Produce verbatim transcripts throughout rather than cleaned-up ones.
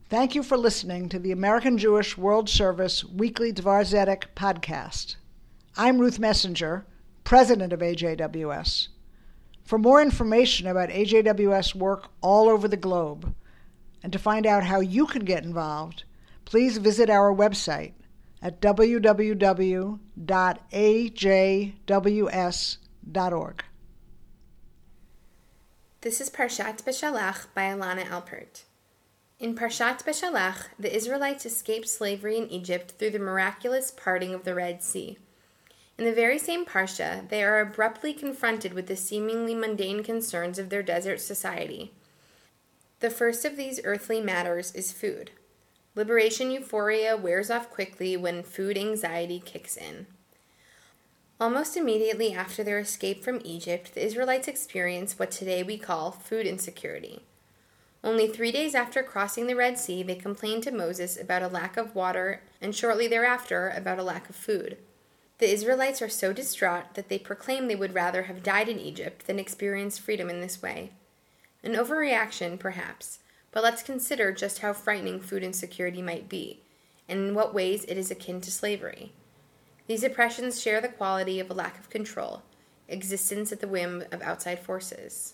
Thank you for listening to the American Jewish World Service Weekly Dvar Zedek podcast. I'm Ruth Messenger, president of A J W S. For more information about A J W S work all over the globe, and to find out how you can get involved, please visit our website at w w w dot a j w s dot org. This is Parshat Beshalach by Alana Alpert. In Parshat Beshalach, the Israelites escaped slavery in Egypt through the miraculous parting of the Red Sea. In the very same Parsha, they are abruptly confronted with the seemingly mundane concerns of their desert society. The first of these earthly matters is food. Liberation euphoria wears off quickly when food anxiety kicks in. Almost immediately after their escape from Egypt, the Israelites experience what today we call food insecurity. Only three days after crossing the Red Sea, they complained to Moses about a lack of water, and shortly thereafter about a lack of food. The Israelites are so distraught that they proclaim they would rather have died in Egypt than experience freedom in this way. An overreaction, perhaps, but let's consider just how frightening food insecurity might be, and in what ways it is akin to slavery. These oppressions share the quality of a lack of control, existence at the whim of outside forces.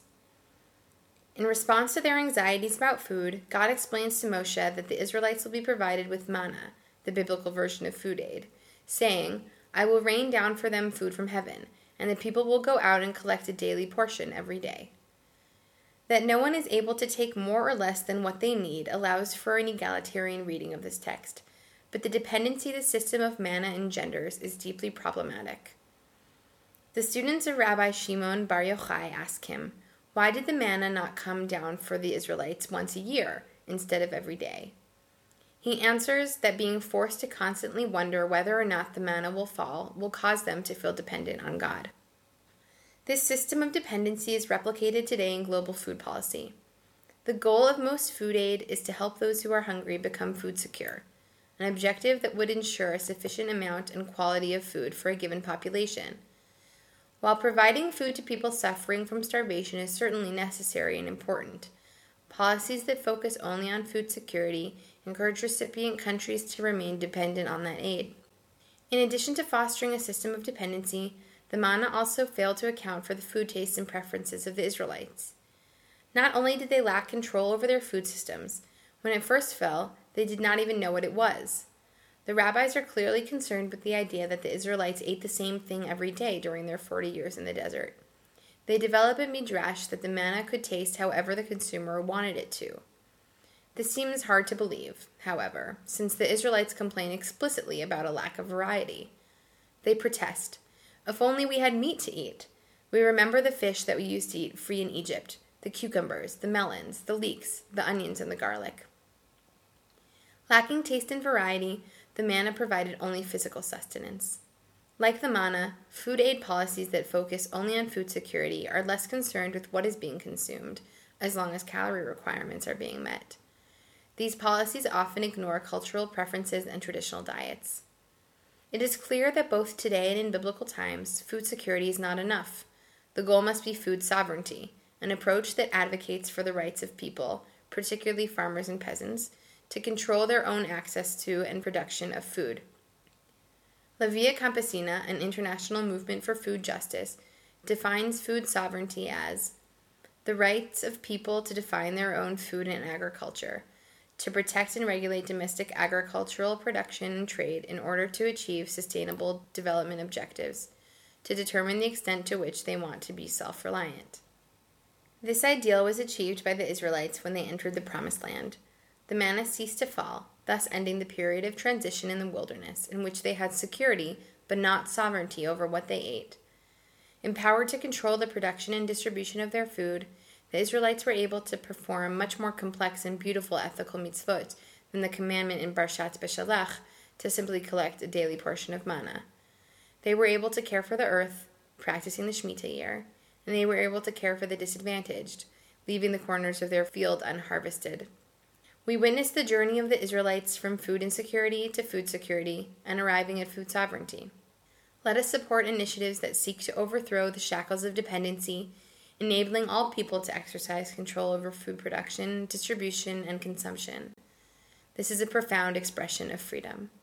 In response to their anxieties about food, God explains to Moshe that the Israelites will be provided with manna, the biblical version of food aid, saying, "I will rain down for them food from heaven, and the people will go out and collect a daily portion every day." That no one is able to take more or less than what they need allows for an egalitarian reading of this text, but the dependency the system of manna engenders is deeply problematic. The students of Rabbi Shimon Bar Yochai ask him, why did the manna not come down for the Israelites once a year instead of every day? He answers that being forced to constantly wonder whether or not the manna will fall will cause them to feel dependent on God. This system of dependency is replicated today in global food policy. The goal of most food aid is to help those who are hungry become food secure, an objective that would ensure a sufficient amount and quality of food for a given population. While providing food to people suffering from starvation is certainly necessary and important, policies that focus only on food security encourage recipient countries to remain dependent on that aid. In addition to fostering a system of dependency, the manna also failed to account for the food tastes and preferences of the Israelites. Not only did they lack control over their food systems, when it first fell, they did not even know what it was. The rabbis are clearly concerned with the idea that the Israelites ate the same thing every day during their forty years in the desert. They develop a midrash that the manna could taste however the consumer wanted it to. This seems hard to believe, however, since the Israelites complain explicitly about a lack of variety. They protest, "If only we had meat to eat. We remember the fish that we used to eat free in Egypt, the cucumbers, the melons, the leeks, the onions, and the garlic." Lacking taste and variety, the manna provided only physical sustenance. Like the manna, food aid policies that focus only on food security are less concerned with what is being consumed, as long as calorie requirements are being met. These policies often ignore cultural preferences and traditional diets. It is clear that both today and in biblical times, food security is not enough. The goal must be food sovereignty, an approach that advocates for the rights of people, particularly farmers and peasants, to control their own access to and production of food. La Via Campesina, an international movement for food justice, defines food sovereignty as the rights of people to define their own food and agriculture, to protect and regulate domestic agricultural production and trade in order to achieve sustainable development objectives, to determine the extent to which they want to be self-reliant. This ideal was achieved by the Israelites when they entered the Promised Land. The manna ceased to fall, thus ending the period of transition in the wilderness in which they had security but not sovereignty over what they ate. Empowered to control the production and distribution of their food, the Israelites were able to perform much more complex and beautiful ethical mitzvot than the commandment in Parshat Beshalach to simply collect a daily portion of manna. They were able to care for the earth, practicing the Shemitah year, and they were able to care for the disadvantaged, leaving the corners of their field unharvested. We witnessed the journey of the Israelites from food insecurity to food security and arriving at food sovereignty. Let us support initiatives that seek to overthrow the shackles of dependency, enabling all people to exercise control over food production, distribution, and consumption. This is a profound expression of freedom.